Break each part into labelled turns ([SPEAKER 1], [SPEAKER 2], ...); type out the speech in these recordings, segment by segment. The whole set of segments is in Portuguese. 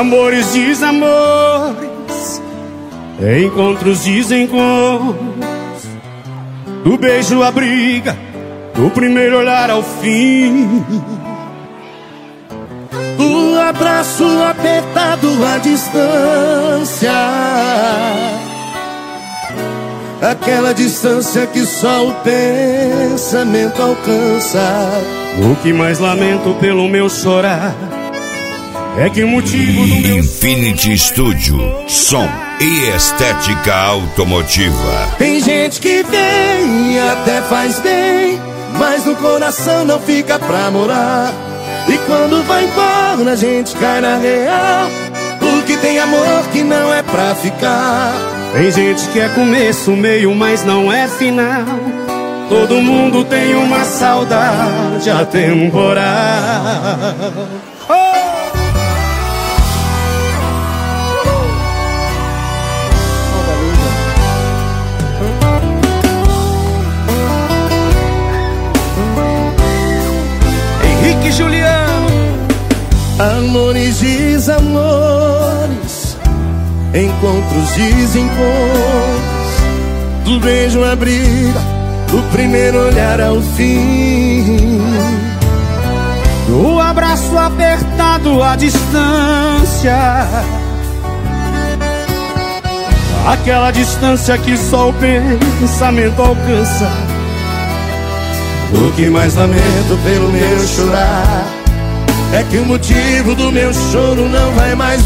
[SPEAKER 1] Amores, desamores, encontros, desencontros, do beijo à briga, do primeiro olhar ao fim,
[SPEAKER 2] do abraço apertado à distância, aquela distância que só o pensamento alcança.
[SPEAKER 1] O que mais lamento pelo meu chorar é que o motivo do meu
[SPEAKER 3] Infinity Studio, som e estética automotiva.
[SPEAKER 2] Tem gente que vem e até faz bem, mas no coração não fica pra morar. E quando vai embora a gente cai na real, porque tem amor que não é pra ficar.
[SPEAKER 1] Tem gente que é começo, meio, mas não é final. Todo mundo tem uma saudade atemporal. Henrique e Juliano.
[SPEAKER 2] Amores, desamores, encontros, desencontros, do beijo à briga, do primeiro olhar ao fim,
[SPEAKER 1] do abraço apertado à distância, aquela distância que só o pensamento alcança.
[SPEAKER 2] O que mais lamento pelo meu chorar é que o motivo do meu choro não vai mais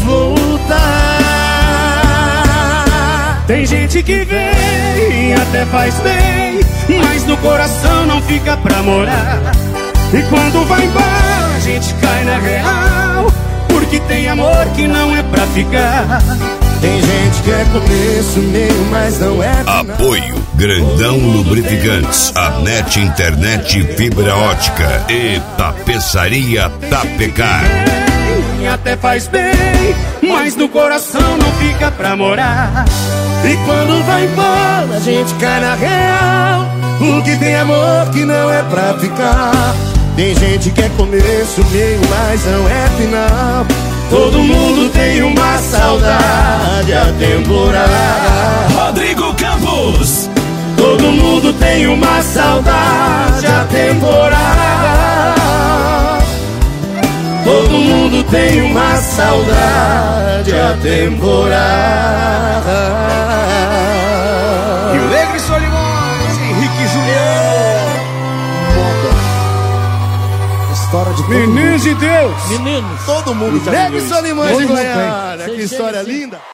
[SPEAKER 2] voltar.
[SPEAKER 1] Tem gente que vem e até faz bem, mas no coração não fica pra morar. E quando vai embora a gente cai na real, porque tem amor que não é pra ficar.
[SPEAKER 2] Tem gente que é começo, meio, mas não é final.
[SPEAKER 3] Apoio Grandão Lubrificantes, a net, internet, fibra ótica e tapeçaria Tapecar.
[SPEAKER 1] E até faz bem, mas no coração não fica pra morar.
[SPEAKER 2] E quando vai embora a gente cai na real, porque tem amor que não é pra ficar. Tem gente que é começo, meio, mas não é final. Todo mundo tem uma saudade atemporal.
[SPEAKER 4] Rodrigo Campos.
[SPEAKER 1] Todo mundo tem uma saudade atemporal. Todo mundo tem uma saudade atemporal. E o Negro e Solimões, Henrique e Juliano.
[SPEAKER 2] História de
[SPEAKER 1] Meninos de Deus.
[SPEAKER 2] Meninos.
[SPEAKER 1] Todo mundo já
[SPEAKER 2] Negro e
[SPEAKER 1] viveu isso.
[SPEAKER 2] Solimões de Goiânia. Que história linda.